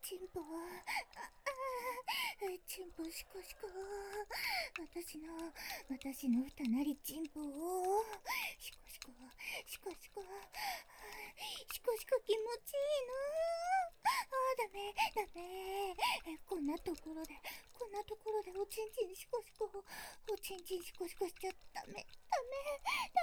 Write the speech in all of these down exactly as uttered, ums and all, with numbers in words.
チンポ、あ、あ、チンポシコシコ、私の、私のふたなりチンポを、シコシコ、シコシコ、シコシコ気持ちいいの。あ、ダメ、ダメ。こんなところで、こんなところでおちんちんシコシコ、おちんちんシコシコしちゃダメ、ダメ、ダ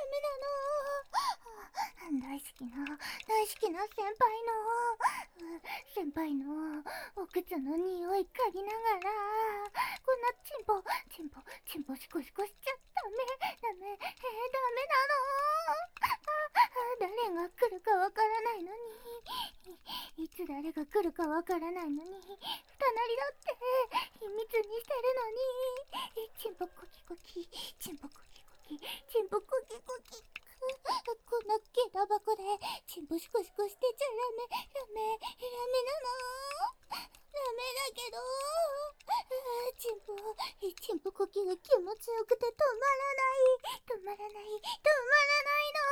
メなの。大好きな、大好きな先輩の、先輩のお靴の匂い嗅ぎながら、こんなチンポ、チンポ、チンポシコシコしちゃダメ、ダメ、えー、ダメなの。誰が来るかわからないのに、いつ誰が来るかわからないのに、二なりだって秘密にしてるのに、チンポコキコキ、チンポコキコキ、チンポコキコキ、こんな毛玉箱でチンポシコシコしてちゃダメ、ダメ、ダメなの。ダメだけど、チンポ、チンポコキが気持ちよくて止まらない、止まらない、止まらないの。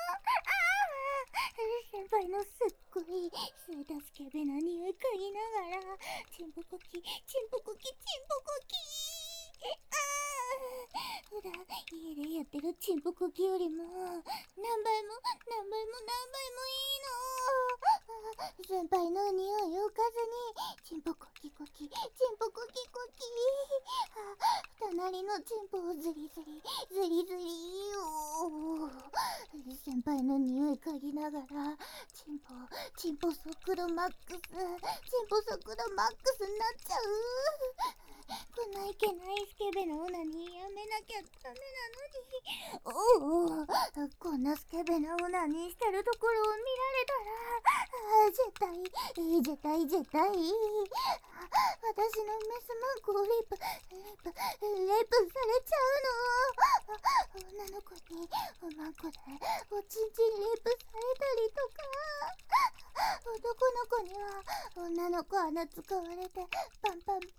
先輩のすっごいスーダスケベな匂い嗅ぎながら、チンポコキ、チンポコキ、チンポコキ。ああ、ほら、家でやってるチンポコキよりも何倍も何倍も何倍もいいの。先輩の匂いを嗅ずに、チンポコキコキ、チンポコキコキ。隣のチンポをズリズリ、ズリズリよ。先輩の匂い嗅ぎながら、チンポ、チンポ速度マックス、チンポ速度マックスになっちゃう。こんないけないスケベなオナニーやめなきゃダメなのに。おお、こんなスケベなオナニーしてるところを見られたら、絶対、絶対、絶対、私のメスマンコをレイプ、レイプ、レイプされちゃうの。女の子におまんこでおちんちんレイプされたりとか、男の子には女の子穴使われてパンパンパンパンパンパン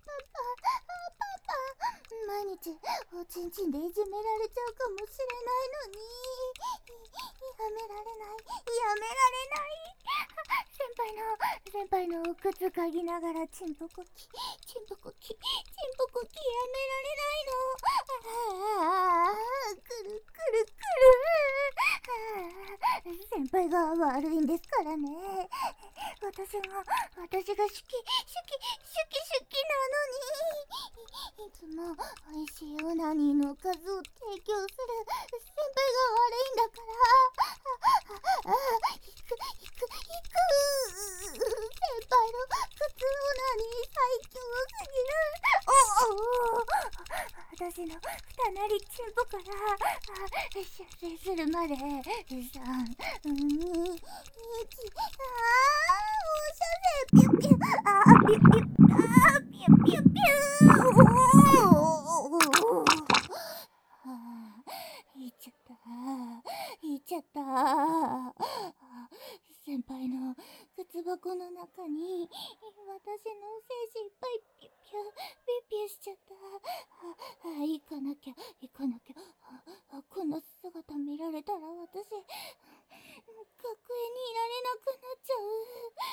毎日おちんちんでいじめられちゃうかもしれないのに、やめられない、やめられない。先輩の先輩のお靴嗅ぎながらチンポコキ、チンポコキ、チンポコキ、やめられないの。ああ、くるくるくる。先輩が悪いんですからね。私が私が好き好き好き好きなのに、いつも美味しいオナニーの数を提供する先輩が悪いんだから。ああ、引く引く引く。先輩の靴オナニー最強すぎる。おお、私の二なりチンポから射精するまでさん、に、いち、ああ、お射精ピュピュ、あーピュピュ、あーピュピュピュ、おお、いっちゃった、いっちゃった。先輩の靴箱の中に私の精子いっぱいピュピュピュピュしちゃった。あ、行かなきゃ行かなきゃ。あ、こんな姿見られたら私学園にいられなくなっちゃう。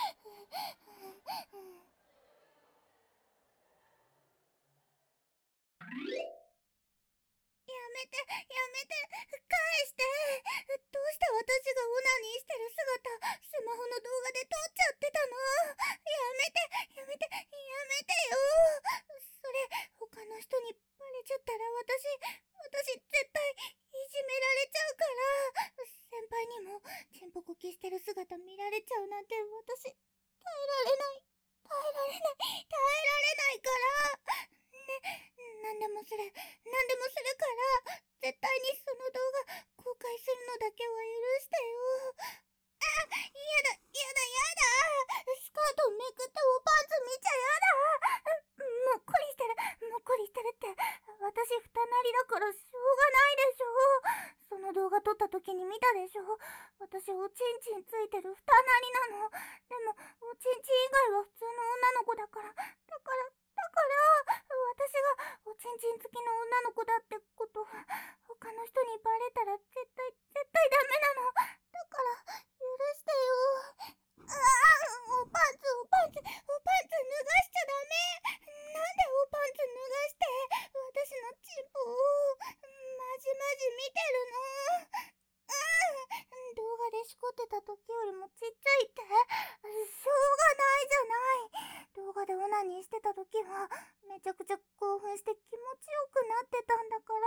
やめて、やめて、返して。どうして私がオナニーしてる姿、スマホの動画で撮っちゃってたの。やめて、やめて、やめてよ。それ、他の人にバレちゃったら私、私絶対いじめられちゃうから。先輩にも、チンポコキしてる姿見られちゃうなんて私、耐えられない。耐えられない。耐えられないから。ね、なんでもする、なんでもするから、絶対にその動画公開するのだけは許してよ。あ、やだ、やだ、やだ。スカートめくっておパンツ見ちゃやだ。もっこりしてる、もっこりしてるって。私二なりだからしょうがないでしょ。その動画撮った時に見たでしょ。私おちんちんついてる二なりなの。でもおちんちん以外は普通の女の子だから、だからだから私がおちんちん付きの女の子だってこと他の人にバレたら絶対絶対ダメなの。だから許してよ。ああ、おパンツおパンツおパンツりもちっちゃいって、しょうがないじゃない。動画でオナニーしてた時はめちゃくちゃ興奮して気持ちよくなってたんだから、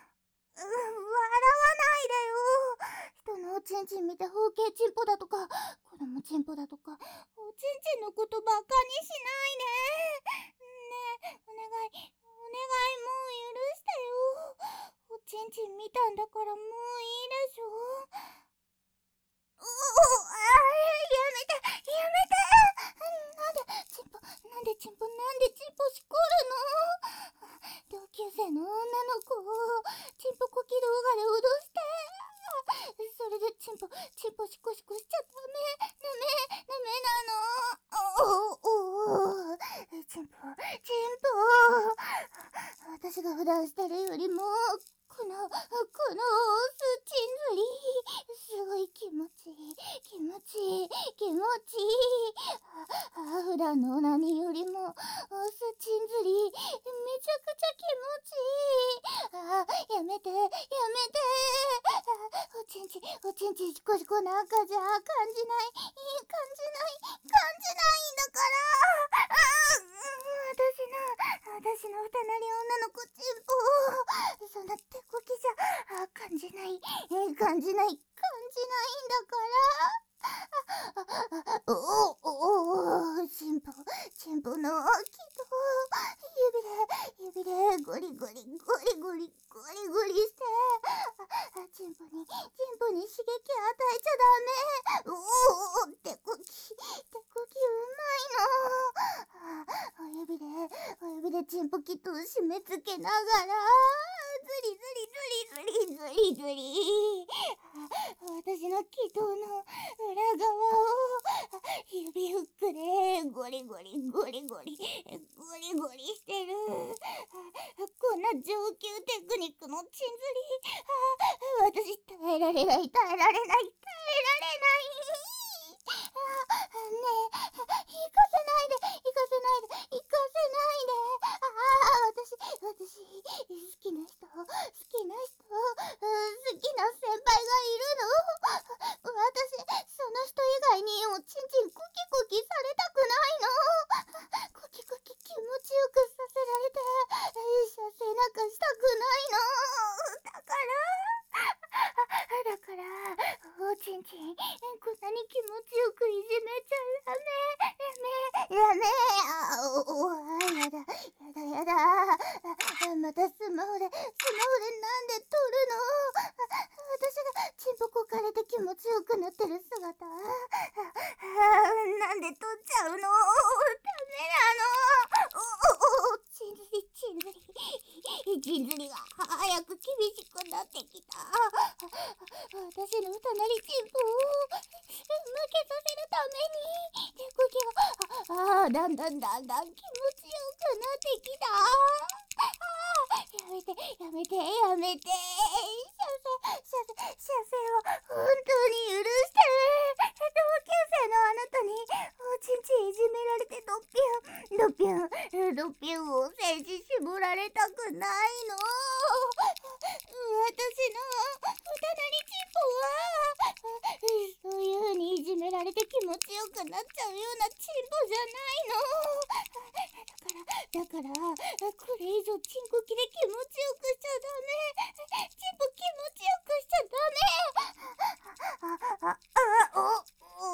うん、笑わないでよ。人のおちんちん見て包茎チンポだとか子供チンポだとかおちんちんのことばかにしないで。ねえ、お願いお願い、もう許してよ。おちんちん見たんだからもういいでしょ。おお、あー、やめてやめて。なんでチンポなんでチンポなんでチンポしこるの。同級生の女の子をチンポコキ動画で脅して、それでチンポチンポシコシコしちゃダメダメダメなの。おおお、チンポチンポ、私が普段してるよりもこのこのスチンズリすごい気持ちいい気持ちいい気持ちいい。ああ、普段のオナニーよりもスチンズリめちゃくちゃ気持ちいい。ああ、やめてやめて。あ、おちんちおちんちシコシコなんかじゃ感じない感じない感じないんだから。ああ、私の私の二人女の子チンポ、そんな手こきじゃあ感じない感じない感じないんだから。おおおお、チンポチンポの気と指で指でゴリゴリゴリゴリゴリゴリして、あ、チンポにチンポに刺激与えちゃダメ。おお、手こき手こきうまいの。あ、お指でお指でチンポキと締め付けながらズリズリズリズリズリズリ、私の気筒の裏側を指フックでゴリゴリゴリゴリゴリゴリしてる。こんな上級テクニックのチンズリ、私耐えられない耐えられない耐えられない。あ、ねえ、行かせないで行かせないで行かせないで。ああ、私私好きな人好きな人好きな先輩がいるの。私その人以外におちんちんコキコキされたくないの。コキコキ気持ちよくさせられて射精なんかしたくないの。だからだからおちんちんこんなに気持ちよくいじめちゃダメダメダメ。あおお、やだやだやだ。あ、またスマホでスマホでなんで撮るの。私がチンポこかれて気持ちよくなってる姿、あなんで撮っちゃうの。ダメなの。おおお、チンズリチンズリチンズリが早く厳しくなってきた。私の隣チンポを負けさせるために手こきを、ああ、だんだんだんだん気持ちよくなってきた。やめてやめてやめて。射精射精射精を本当に許して。同級生のあなたにおちんちんいじめられてドッピュンドッピュンドッピュンを精子絞られたくないの。私のお隣チンポはそういう風にいじめられて気持ちよくなっちゃうようなチンポじゃないの。だからだからこれ以上チンコキで気持ちよくしちゃダメ。チンポ気持ちよくしちゃダメ。あああお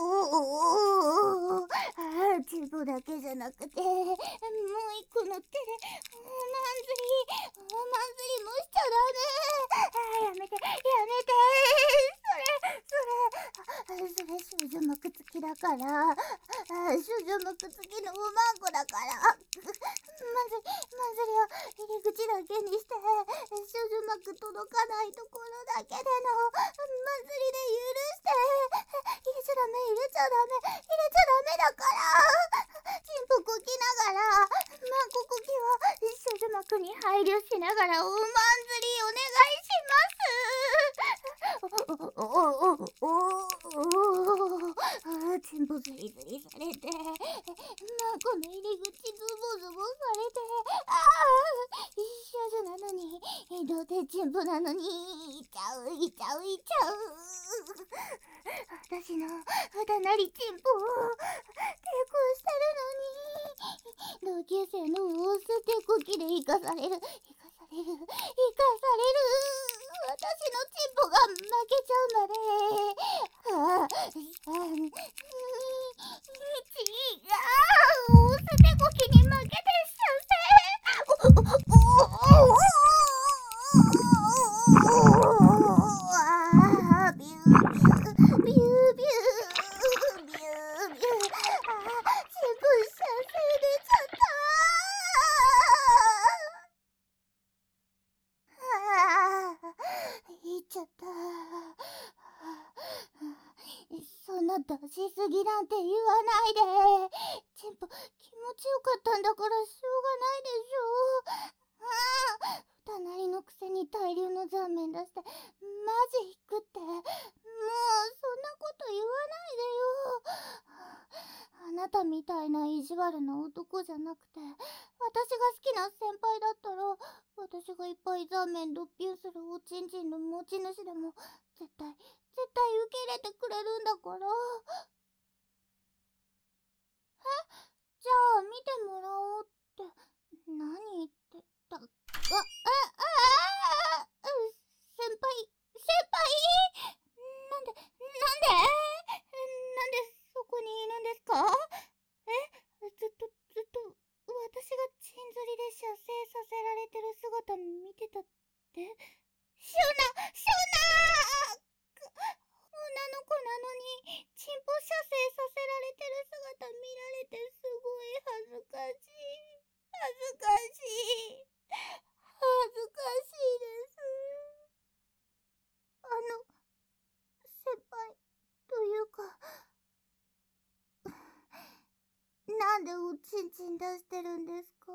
おお、あ、チンポだけじゃなくてもう一個の手でマンズリーマンズリもしちゃダメ。あ、やめてやめて。それそれそれ少女膜付きだから。あ、少女膜付きのおまんこだから。マンズリマンズリを入り口だけにして少女膜届かないところだけでのマンズリで許して。入れちゃダメ入れちゃダメ入れちゃダメだから。チンポこきながらマンコこきは少女膜に配慮しながらおマンズリお願いします。おおおおおおお、チンポズリズリされて、まこの入り口ズボズボされて、ああ少女なのに、童貞チンポなのに、いちゃういちゃういちゃう。私のふだなりチンポを抵抗してるのに、同級生の大捨てこきで生かされる、生かされる、生かされる。私のチンポが負けちゃうんだね。ああ、さん、に、いち、ああ、大捨てこきに負けてしちゃうぜ。おおおおああ、ビュービュー、ビュービュー、ビュービュー、ああ、全部射精出ちゃった。ああ、言っちゃった。そんな出しすぎなんて言わないで。チンポ気持ちよかったんだからしょうがないでしょ。ああ、隣のくせに大量の残面出してマジ引くって。もうそんなこと言わないでよ。あなたみたいな意地悪な男じゃなくて、私が好きな先輩だったら、私がいっぱい残面ドッピンするおちんちんの持ち主でも絶対絶対受け入れてくれるんだから。え、じゃあ見てもらおうって何言ってた。あ、あ、ああ、先輩先輩、なんでなんでなんでそこにいるんですか。え、ずっとずっと私がチン釣りで射精させられてる姿見てたって。シュナシュナー、女の子なのにチンポ射精させられてる姿見られてすごい恥ずかしい。恥ずかしい。恥ずかしいです。あの、先輩というか、なんでおちんちん出してるんですか。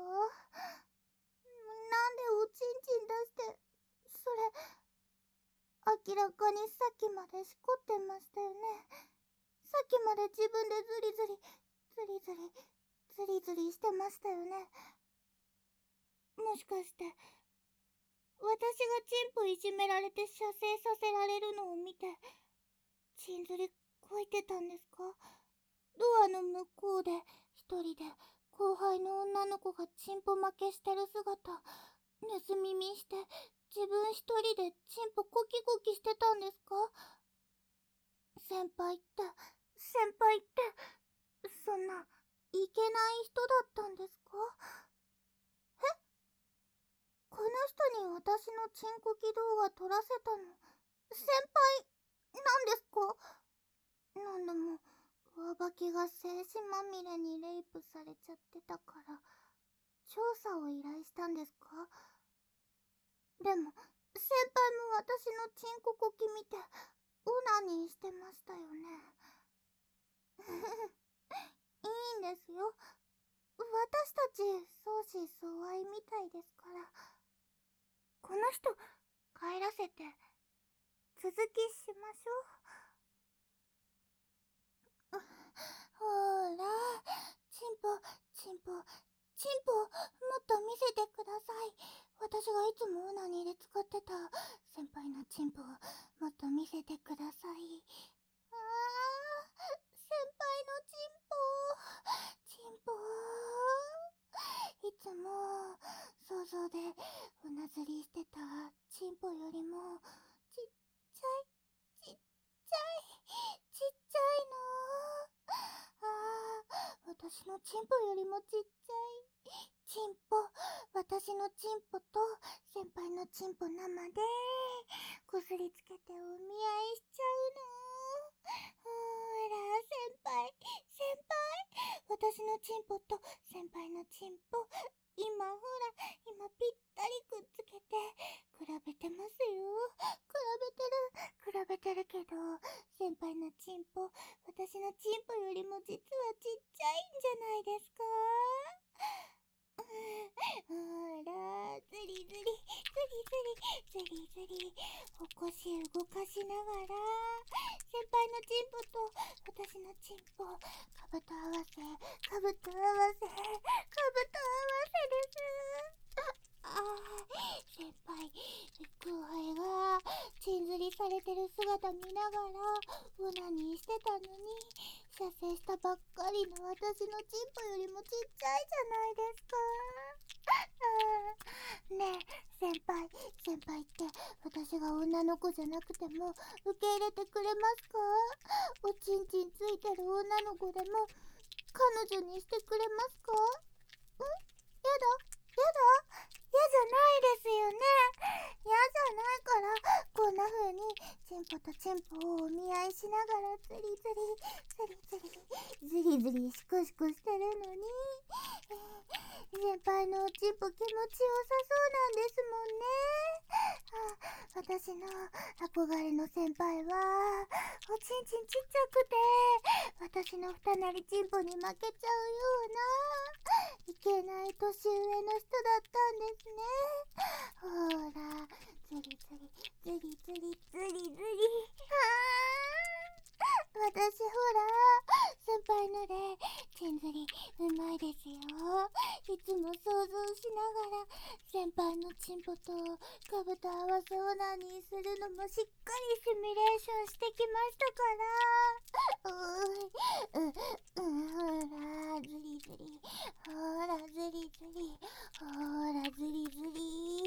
なんでおちんちん出して、それ明らかにさっきまでしこってましたよね。さっきまで自分でズリズリズリズリズリズリしてましたよね。もしかして私がチンポいじめられて射精させられるのを見てチンズリこいてたんですか。ドアの向こうで一人で後輩の女の子がチンポ負けしてる姿盗み見して自分一人でチンポコキコキしてたんですか。先輩って先輩ってそんないけない人だったんですか。え、この人に私のチンコキ動画撮らせたの先輩なんですか。なんでも上履きが精子まみれにレイプされちゃってたから調査を依頼したんですか。でも先輩も私のチンココキ見てオナニーしてましたよね。いいんですよ、私たち相思相愛みたいですから。この人帰らせて続きしましょう。ほら、チンポチンポチンポもっと見せてください。私がいつもオナニーで使ってた先輩のチンポをもっと見せてください。あー、先輩のチンポチンポいつも想像でうなずりしてたチンポよりもちっちゃいちっちゃいちっちゃいの。あー、私のチンポよりもちっちゃいチンポ。私のチンポと先輩のチンポ生でこすりつけてお見合いしちゃうの。ほーら先輩先輩、私のチンポと先輩のチンポ今ほら今ぴったりくっつけて比べてますよ。比べてる比べてるけど先輩のチンポ私のチンポよりも実はちっちゃいんじゃないですか。 ほら、ずりずり、ずりずり、ずりずり、お腰動かしながら、先輩のチンポと私のチンポ、かぶと合わせ、かぶと合わせ、かぶと合わせです。ああ、先輩、後輩がチンずりされてる姿見ながらオナニーしてたのに、射精したばっかりの私のチンポよりもちっちゃいじゃないですか。あーねえ先輩、先輩って私が女の子じゃなくても受け入れてくれますか？おちんちんついてる女の子でも彼女にしてくれますか？ん？やだやだ嫌じゃないですよね。嫌じゃないからこんな風にチンポとチンポをお見合いしながらズリズリズリズリズリズリシコシコしてるのに、えー、先輩のおチンポ気持ちよさそうなんですもんね。あ、私の憧れの先輩はおちんちんちっちゃくて私の二なりチンポに負けちゃうようないけない年上の人だったんですね。ほら、ズリズリズリズリズリズリ、あー、私ほら先輩のでチンズリうまいですよ。いつも想像しながら先輩のチンポとカブと合わせオナニーするのもしっかりシミュレーションしてきましたから。うーう、う、ほらズリズリ、ほらズリズリ、ほらズリズリ。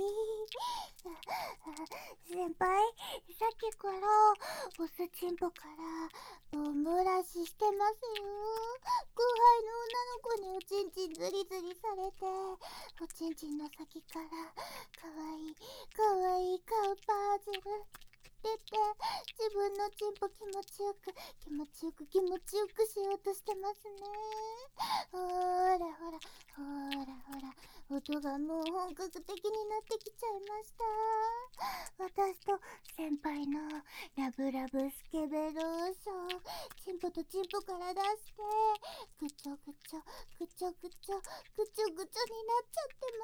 先輩、さっきからオスチンポからボンボラシしてますよ。後輩の女の子におちんちんズリズリされて、おちんちんの先からかわいいかわいい顔パズル出て、自分のチンポ気持ちよく気持ちよく気持ちよくしようとしてますね。ほらほらほらほら、音がもう本格的になってきちゃいました。私と先輩のラブラブスケベローション、チンポとチンポから出してぐちょぐちょぐちょぐちょぐちょぐちょになっちゃってます。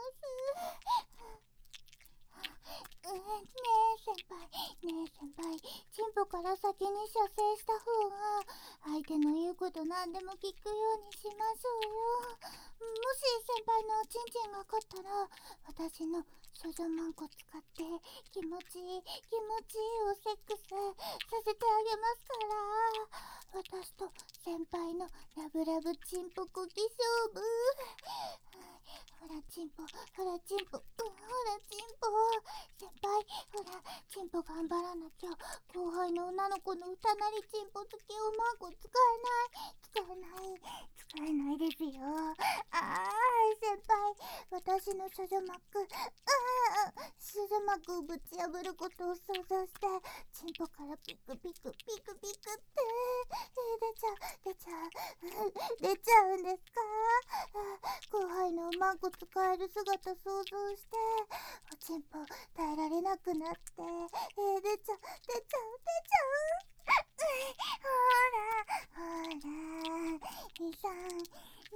うん、ねえ先輩、ねえ先輩、チンポから先に射精した方が相手の言うこと何でも聞くようにしましょうよ。もし先輩のおちんちんが勝ったら私の少女マンコ使って気持ちいい気持ちいいおセックスさせてあげますから。私と先輩のラブラブチンポコキ勝負。ほらチンポ、ほらチンポ、うん、ほらチンポ。先輩、ほらチンポ頑張らなきゃ。後輩の女の子の歌なりチンポ付きおまんこ使えない使えない使えないですよ。あー先輩、私の処女膜、あー処女膜をぶち破ることを想像してチンポからピクピクピクピクって、えー、出ちゃう出ちゃう出ちゃうんですか？後輩のおまんこ使える姿想像しておちんぽ耐えられなくなって、えー、出ちゃう出ちゃう出ちゃうほらほら、にさんにいち、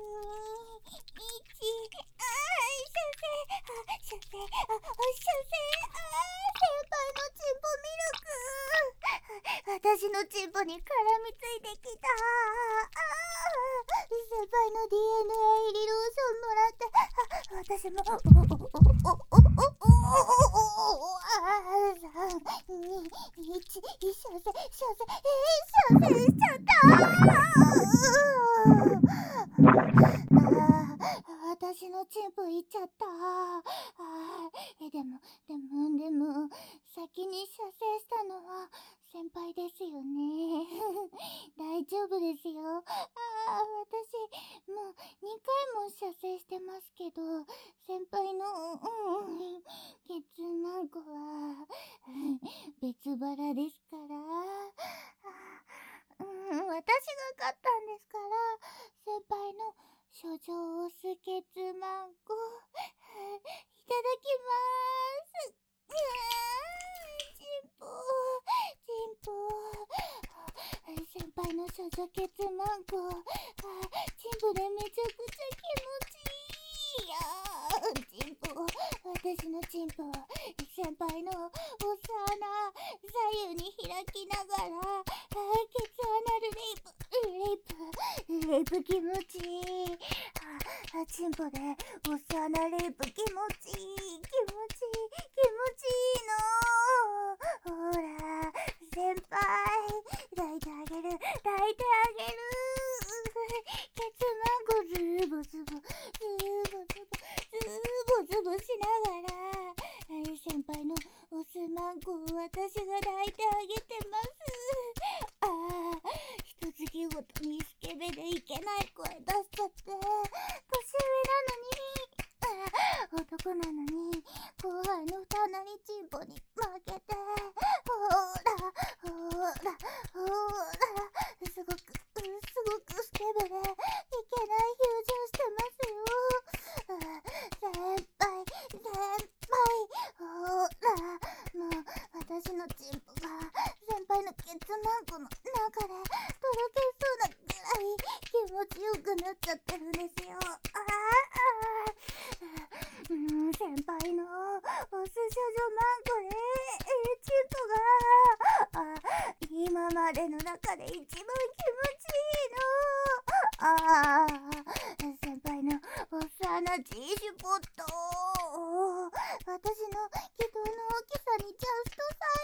あー射精、あ射精、あ射精、あー先輩のチンポミルク、私のチンポに絡みついてきた。あー先輩の ディーエヌエー 入りローションもらって、あ私もおおおおおおおあさんにいち射精射精えー、射精しちゃったあ私のチンポいっちゃった。あえでもでもでも先に射精したのは先輩ですよね大丈夫ですよ。あ私もうにかいも射精してますけど、先輩の、うん、ケツマンコは別腹ですから、うん、私が勝ったんですから、先輩の処女オスケツマンコいただきまーす。うーチンポチンポ先輩の処女ケツマンコ、あチンポでめちゃくちゃ気持ちいいやレイプ気持ちいい。あ、チンポでおっさなレイプ気持ちいい。気持ちいい。気持ちいいの。ほら、先輩。抱いてあげる。抱いてあげる。ケツマンコズーボズボ。ズーボズボ。ズーボズボしながら、先輩のオスマンコを私が抱いてあげてます。ああ、一月ごとにスケベでいけない声出しちゃって、年上なのに、ああ、男なのに、後輩の二なりチンポに負けて、ほら、ほら、ほら、すごく、すごくスケベでいけない表情してますよ。先輩、先輩、ほら、もう私のチンポが先輩のケツマンコの中でとろけそうなぐらい気持ちよくなっちゃってるんですよ。ああ、うん、先輩のオス少女マンコでチンポがあ今までの中で一番気持ちいいの。ああ、先輩のおっさな G シュポット、私の気道の大きさにジャスト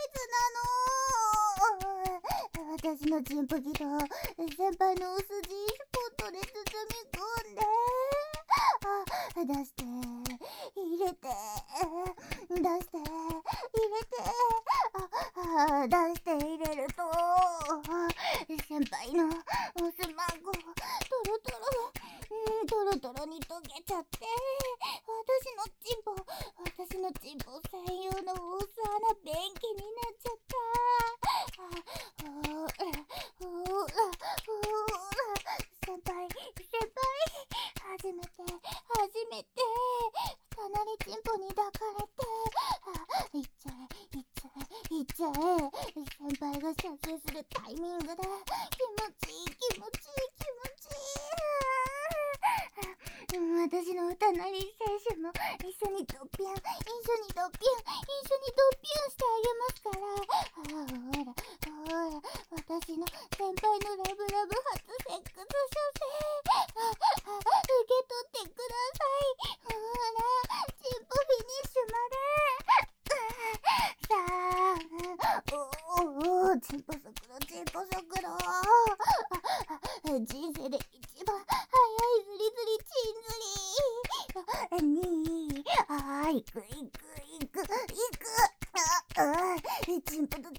サイズなの。私のチンポ気道、先輩のオス G シュポットで包み込んで、あ、出して入れて出して入れて、ああ、出して入れると先輩のオスマンコトロトロ、うん、トロトロに溶けちゃって、私のチンポ私のチンポ専用のオス穴便器になっちゃった。あ、ほらほらほら、先輩先輩、初めて初めてかなりチンポに抱かれて、あ、いっちゃえいっちゃえいっちゃえ、先輩が射精するタイミングで気持ちいい気持ちいい気持ちいい、うん、私の歌なり選手も一緒にドッピュン一緒にドッピュン一緒にドッピュンしてあげますから。あ、ほらほら、私の先輩のラブラブ初セックス射精、あ、あ、受け取ってください。ほら、チンポフィニッシュまで。さあ、おお、チンポ速度チンポ速度、ああ、人生で一番速いズリズリチンズリに、ああ、いくいくいくいく、ああ、チンポとチンポが二人とも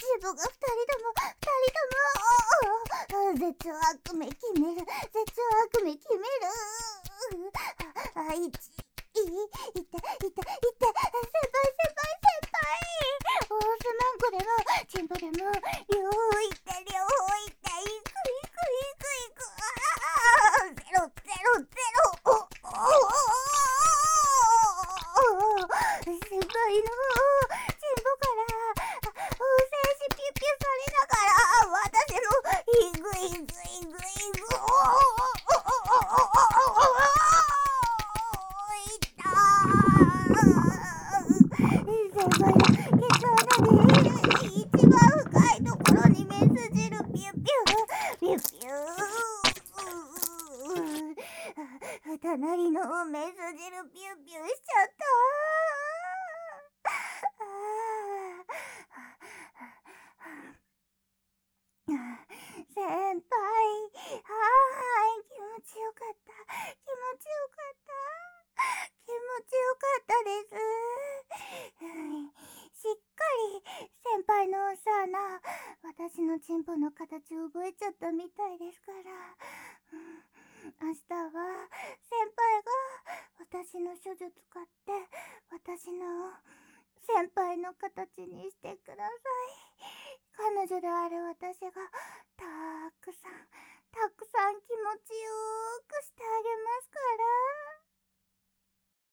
二人とも絶頂悪夢決める絶頂悪夢決める、ああ、いちいいいたいたいた、先輩先輩先輩、オースマンコでもチンポでも両方いった両方いった、いくいくいくいく、ああ、ゼロゼロゼロ、おおお、先輩のチンポからお精子ピュピュされながら私もいくいくいくいく、おおおおおおおおお、先輩のケツ穴で一番深いところにメス汁ピュピュピュピュー、隣のメス汁ピュピュしちゃった。先輩、はい、気持ちよかった気持ちよかった気持ちよかったです。しっかり先輩のおさな、私のチンポの形を覚えちゃったみたいですから、うん、明日は先輩が私の処女使って私の先輩の形にしてください。彼女である私がたくさんたくさん気持ちよくしてあげますから。